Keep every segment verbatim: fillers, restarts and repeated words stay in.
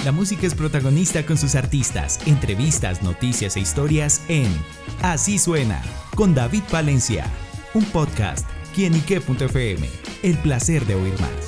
La música es protagonista con sus artistas, entrevistas, noticias e historias en Así Suena, con David Valencia, un podcast, quienique punto efe eme, el placer de oír más.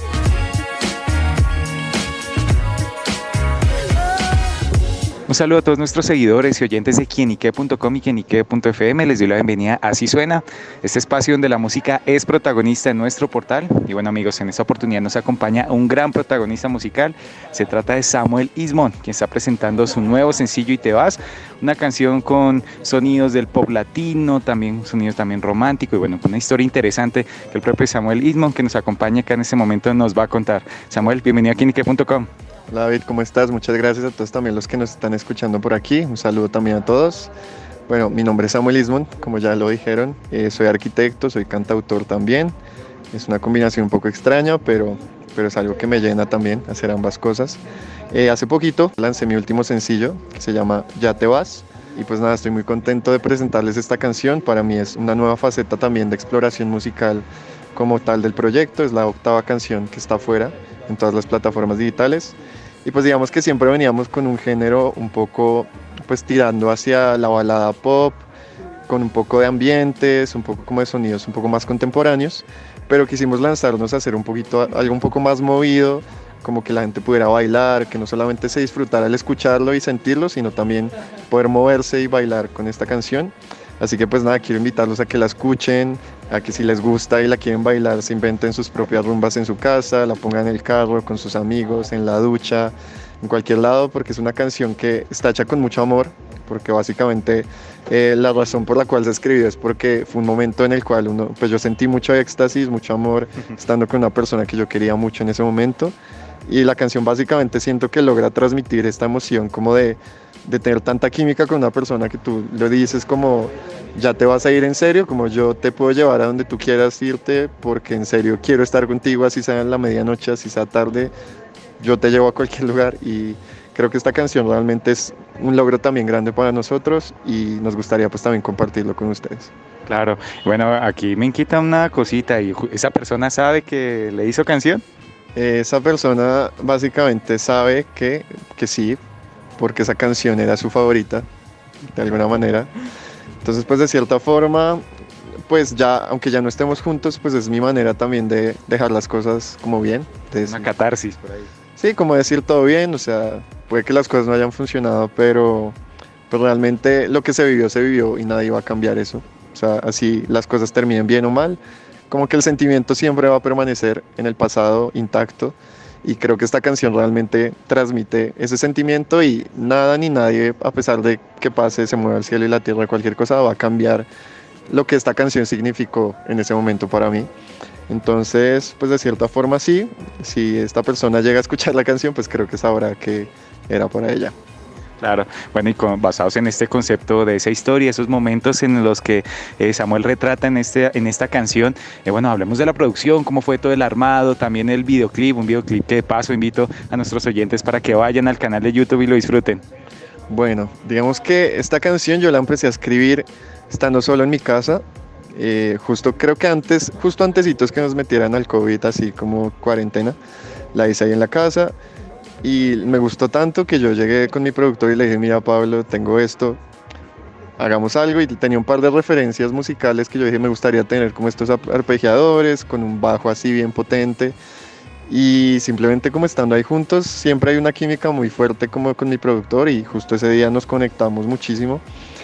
Un saludo a todos nuestros seguidores y oyentes de quienique punto com y quienique punto efe eme. Les doy la bienvenida a Así Suena, este espacio donde la música es protagonista en nuestro portal. Y bueno, amigos, en esta oportunidad nos acompaña un gran protagonista musical. Se trata de Samuel Ismond, quien está presentando su nuevo sencillo Y Te Vas, una canción con sonidos del pop latino, también sonidos también románticos y bueno, con una historia interesante que el propio Samuel Ismond, que nos acompaña acá en este momento, nos va a contar. Samuel, bienvenido a quienique punto com. Hola David, ¿cómo estás? Muchas gracias a todos también los que nos están escuchando por aquí. Un saludo también a todos. Bueno, mi nombre es Samuel Ismond, como ya lo dijeron. Eh, soy arquitecto, soy cantautor también. Es una combinación un poco extraña, pero, pero es algo que me llena también hacer ambas cosas. Eh, hace poquito lancé mi último sencillo, que se llama Ya Te Vas. Y pues nada, estoy muy contento de presentarles esta canción. Para mí es una nueva faceta también de exploración musical como tal del proyecto. Es la octava canción que está afuera en todas las plataformas digitales. Y pues digamos que siempre veníamos con un género un poco pues tirando hacia la balada pop, con un poco de ambientes, un poco como de sonidos un poco más contemporáneos, pero quisimos lanzarnos a hacer un poquito, algo un poco más movido, como que la gente pudiera bailar, que no solamente se disfrutara al escucharlo y sentirlo, sino también poder moverse y bailar con esta canción. Así que pues nada, quiero invitarlos a que la escuchen, a que si les gusta y la quieren bailar, se inventen sus propias rumbas en su casa, la pongan en el carro, con sus amigos, en la ducha, en cualquier lado, porque es una canción que está hecha con mucho amor, porque básicamente eh, la razón por la cual se escribió es porque fue un momento en el cual uno, pues yo sentí mucho éxtasis, mucho amor, estando con una persona que yo quería mucho en ese momento, y la canción básicamente siento que logra transmitir esta emoción como de de tener tanta química con una persona que tú le dices como ya te vas a ir en serio, como yo te puedo llevar a donde tú quieras irte porque en serio quiero estar contigo, así sea en la medianoche, así sea tarde, yo te llevo a cualquier lugar. Y creo que esta canción realmente es un logro también grande para nosotros y nos gustaría pues también compartirlo con ustedes. Claro, bueno, aquí me inquieta una cosita, ¿y esa persona sabe que le hizo canción? Eh, esa persona básicamente sabe que, que sí, porque esa canción era su favorita, de alguna manera. Entonces, pues de cierta forma, pues ya, aunque ya no estemos juntos, pues es mi manera también de dejar las cosas como bien. De Una catarsis por ahí. Sí, como decir todo bien, o sea, puede que las cosas no hayan funcionado, pero, pero realmente lo que se vivió, se vivió y nadie va a cambiar eso. O sea, así las cosas terminen bien o mal, como que el sentimiento siempre va a permanecer en el pasado intacto. Y creo que esta canción realmente transmite ese sentimiento y nada ni nadie, a pesar de que pase, se mueva el cielo y la tierra, cualquier cosa, va a cambiar lo que esta canción significó en ese momento para mí. Entonces, pues de cierta forma sí, si esta persona llega a escuchar la canción, pues creo que sabrá que era para ella. Claro, bueno, y con, basados en este concepto de esa historia, esos momentos en los que eh, Samuel retrata en, este, en esta canción, eh, bueno, hablemos de la producción, cómo fue todo el armado, también el videoclip, un videoclip que de paso invito a nuestros oyentes para que vayan al canal de YouTube y lo disfruten. Bueno, digamos que esta canción yo la empecé a escribir estando solo en mi casa, eh, justo creo que antes, justo antesitos que nos metieran al COVID, así como cuarentena, la hice ahí en la casa. Y me gustó tanto que yo llegué con mi productor y le dije, mira Pablo, tengo esto, hagamos algo. Y tenía un par de referencias musicales que yo dije, me gustaría tener como estos arpegiadores, con un bajo así bien potente. Y simplemente como estando ahí juntos, siempre hay una química muy fuerte como con mi productor y justo ese día nos conectamos muchísimo.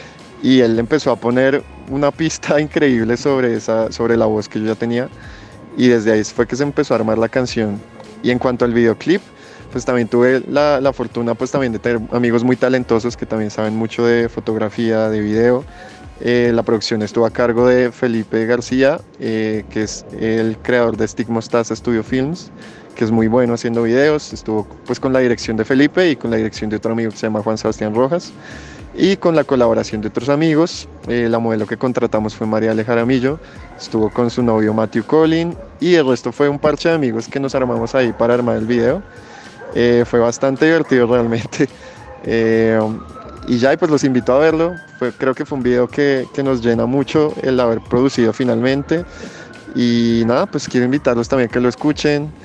Y él empezó a poner una pista increíble sobre, esa, sobre la voz que yo ya tenía. Y desde ahí fue que se empezó a armar la canción. Y en cuanto al videoclip, pues también tuve la, la fortuna pues también de tener amigos muy talentosos que también saben mucho de fotografía, de video. Eh, la producción estuvo a cargo de Felipe García, eh, que es el creador de Stick Mostaza Studio Films, que es muy bueno haciendo videos. Estuvo pues con la dirección de Felipe y con la dirección de otro amigo que se llama Juan Sebastián Rojas y con la colaboración de otros amigos. Eh, la modelo que contratamos fue María Ale Jaramillo, estuvo con su novio Matthew Collin y el resto fue un parche de amigos que nos armamos ahí para armar el video. Eh, fue bastante divertido realmente. Eh, y ya, pues los invito a verlo. Fue, creo que fue un video que, que nos llena mucho el haber producido finalmente. Y nada, pues quiero invitarlos también a que lo escuchen,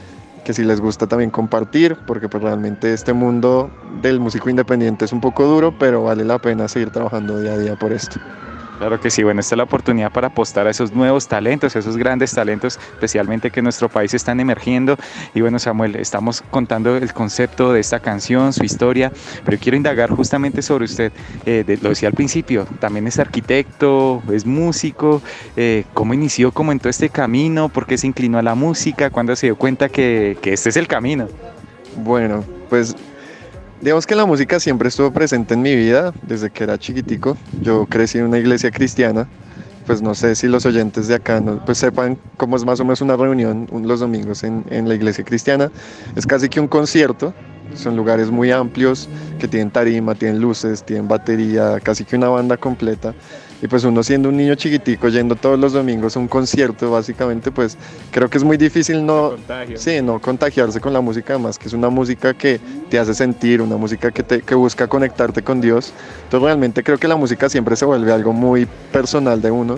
que si les gusta también compartir, porque pues realmente este mundo del músico independiente es un poco duro, pero vale la pena seguir trabajando día a día por esto. Claro que sí, bueno, esta es la oportunidad para apostar a esos nuevos talentos, a esos grandes talentos, especialmente que en nuestro país están emergiendo. Y bueno, Samuel, estamos contando el concepto de esta canción, su historia, pero quiero indagar justamente sobre usted. Eh, de, lo decía al principio, también es arquitecto, es músico. Eh, ¿Cómo inició, cómo entró este camino? ¿Por qué se inclinó a la música? ¿Cuándo se dio cuenta que, que este es el camino? Bueno, pues digamos que la música siempre estuvo presente en mi vida desde que era chiquitico. Yo crecí en una iglesia cristiana, pues no sé si los oyentes de acá no, pues sepan cómo es más o menos una reunión los domingos en, en la iglesia cristiana. Es casi que un concierto, son lugares muy amplios que tienen tarima, tienen luces, tienen batería, casi que una banda completa. Y pues uno siendo un niño chiquitico yendo todos los domingos a un concierto, básicamente, pues creo que es muy difícil no, sí, no contagiarse con la música, además que es una música que te hace sentir, una música que, te, que busca conectarte con Dios. Entonces realmente creo que la música siempre se vuelve algo muy personal de uno.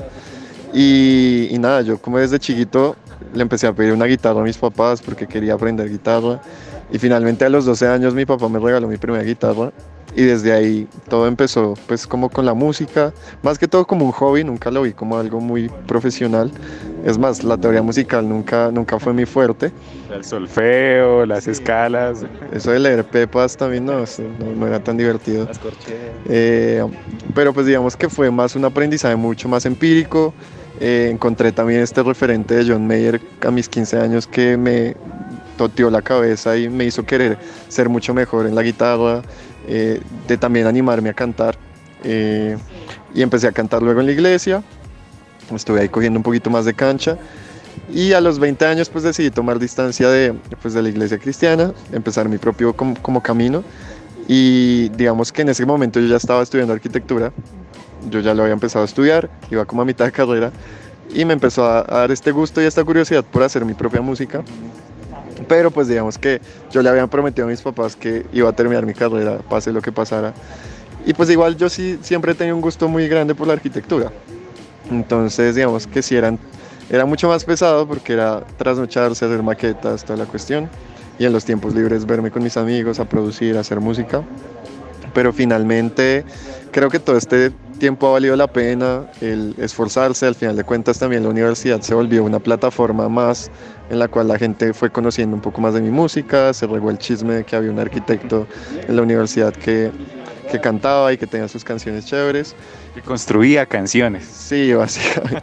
Y, y nada, yo como desde chiquito le empecé a pedir una guitarra a mis papás porque quería aprender guitarra. Y finalmente a los doce años mi papá me regaló mi primera guitarra. Y desde ahí todo empezó pues como con la música, más que todo como un hobby, nunca lo vi como algo muy profesional. Es más, la teoría musical nunca, nunca fue mi fuerte. El solfeo, las sí. escalas. Eso de leer pepas también no, no, no era tan divertido. Las corcheas. Eh, pero pues digamos que fue más un aprendizaje mucho más empírico. Eh, encontré también este referente de John Mayer a mis quince años que me toteó la cabeza y me hizo querer ser mucho mejor en la guitarra. Eh, de también animarme a cantar eh, y empecé a cantar luego en la iglesia, estuve ahí cogiendo un poquito más de cancha y a los veinte años pues decidí tomar distancia de, pues, de la iglesia cristiana, empezar mi propio como, como camino y digamos que en ese momento yo ya estaba estudiando arquitectura, yo ya lo había empezado a estudiar, iba como a mitad de carrera y me empezó a, a dar este gusto y esta curiosidad por hacer mi propia música. Pero pues digamos que yo le había prometido a mis papás que iba a terminar mi carrera, pase lo que pasara. Y pues igual yo sí siempre he tenido un gusto muy grande por la arquitectura. Entonces digamos que sí eran, era mucho más pesado porque era trasnocharse, hacer maquetas, toda la cuestión. Y en los tiempos libres verme con mis amigos a producir, a hacer música. Pero finalmente creo que todo este tiempo ha valido la pena, el esforzarse. Al final de cuentas también la universidad se volvió una plataforma más en la cual la gente fue conociendo un poco más de mi música, se regó el chisme de que había un arquitecto en la universidad que, que cantaba y que tenía sus canciones chéveres. Que construía canciones. Sí, básicamente.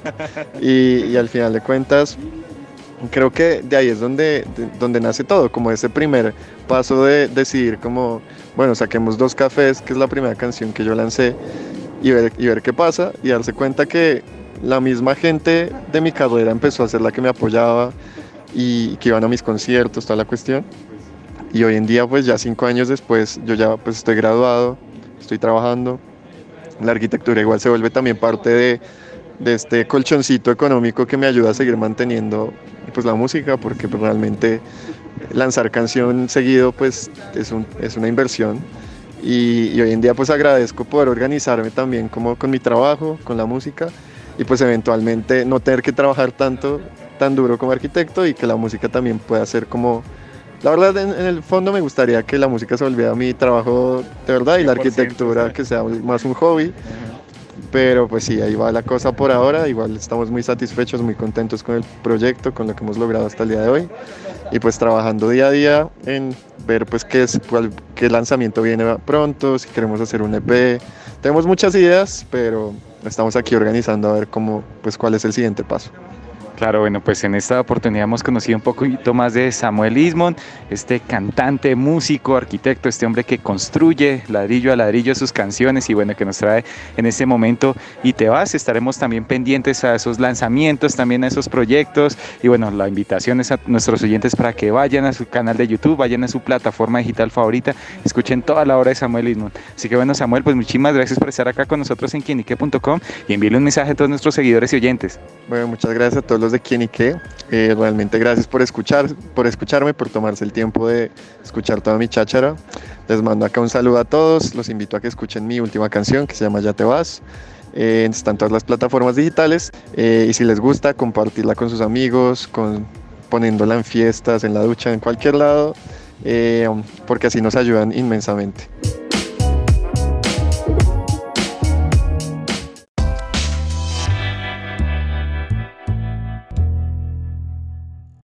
y, y al final de cuentas, creo que de ahí es donde, de, donde nace todo, como ese primer paso de decidir como, bueno, saquemos Dos Cafés, que es la primera canción que yo lancé, y ver, y ver qué pasa, y darse cuenta que la misma gente de mi carrera empezó a ser la que me apoyaba, y que iban a mis conciertos, toda la cuestión. Y hoy en día, pues ya cinco años después, yo ya pues estoy graduado, estoy trabajando. La arquitectura igual se vuelve también parte de, de este colchoncito económico que me ayuda a seguir manteniendo pues la música, porque pues, realmente lanzar canción seguido pues es, un, es una inversión. Y, y hoy en día pues agradezco poder organizarme también como con mi trabajo, con la música, y pues eventualmente no tener que trabajar tanto tan duro como arquitecto y que la música también pueda ser como, la verdad en, en el fondo me gustaría que la música se volviera mi trabajo de verdad y la arquitectura sí. que sea más un hobby, uh-huh. Pero pues sí, ahí va la cosa por ahora, igual estamos muy satisfechos, muy contentos con el proyecto, con lo que hemos logrado hasta el día de hoy y pues trabajando día a día en ver pues qué, es, cuál, qué lanzamiento viene pronto, si queremos hacer un E P, tenemos muchas ideas, pero estamos aquí organizando a ver cómo, pues cuál es el siguiente paso. Claro, bueno, pues en esta oportunidad hemos conocido un poquito más de Samuel Ismond, este cantante, músico, arquitecto, este hombre que construye ladrillo a ladrillo sus canciones y bueno, que nos trae en este momento Y Te Vas. Estaremos también pendientes a esos lanzamientos, también a esos proyectos y bueno, la invitación es a nuestros oyentes para que vayan a su canal de YouTube, vayan a su plataforma digital favorita, escuchen toda la obra de Samuel Ismond. Así que bueno, Samuel, pues muchísimas gracias por estar acá con nosotros en quienique punto com y envíenle un mensaje a todos nuestros seguidores y oyentes. Bueno, muchas gracias a todos los de Quienique, eh, realmente gracias por escuchar, por escucharme, por tomarse el tiempo de escuchar toda mi cháchara. Les mando acá un saludo a todos, los invito a que escuchen mi última canción que se llama Ya Te Vas. Eh, están todas las plataformas digitales eh, y si les gusta, compartirla con sus amigos, con poniéndola en fiestas, en la ducha, en cualquier lado, eh, porque así nos ayudan inmensamente.